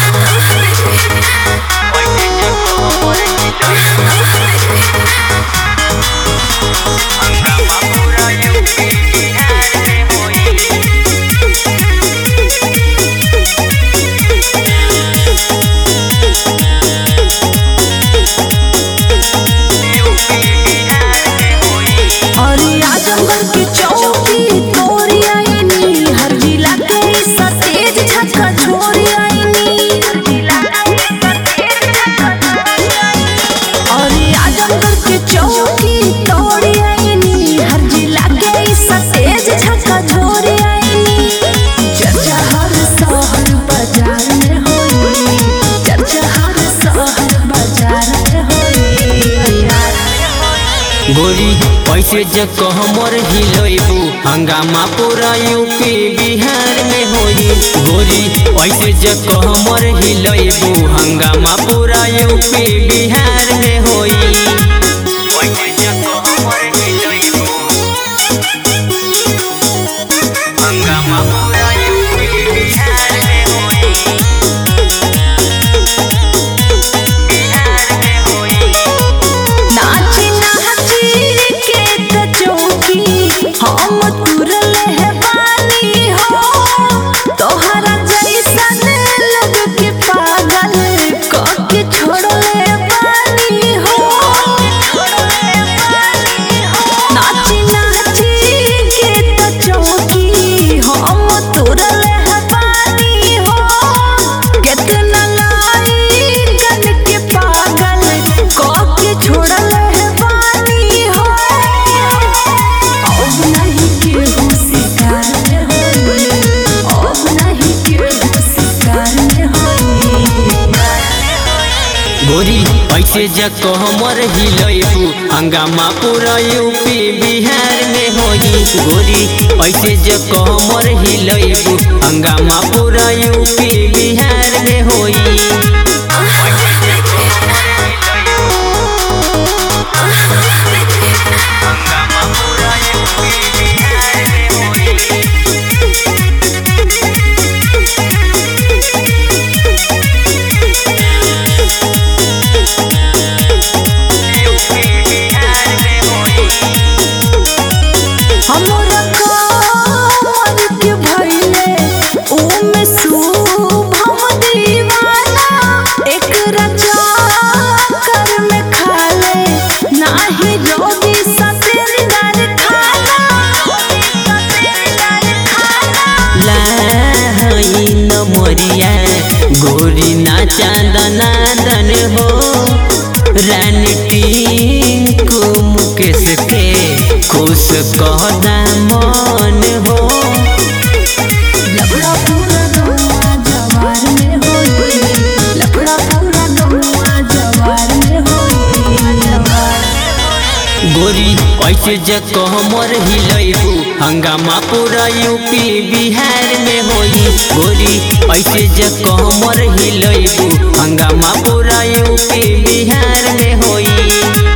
गोरी पैसे जक हमर हिलैबू हंगामा पूरा यूपी बिहार में होई। गोरी पैसे जक हमर हिलैबू हंगामा पूरा यूपी बिहार में होई। पैसे जक हमर हिलैबू हंगामा पूरा यूपी बिहार में होई। हम तुरल है बानी हो तोहरा जैसन लोग के पागल करके छोड़ले बानी हो। नाची नाची के तो चौकी हम तुरल है बानी हो कितना लाई गन के पागल करके छोड़ले है बानी हो। गोरी पैसे जक हमर हिलैबू हंगामा पूरा यूपी बिहार में होई। गोरी पैसे जक हमर हिलैबू हंगामा पूरा यूपी बिहार में होई। गोरी नाचा दनादन हो रानी टिंकू मुकेश के खुश कहदा मन हो। लफड़ा पूरा गौवा जवार में होई। लफड़ा पूरा गौवा जवार में होई। गोरी पैसे जक हमर हिलैबू हंगामा पूरा यूपी बिहार में होई। गोरी पैसे जक हमर हिलैबू हंगामा पूरा यूपी बिहार में होई।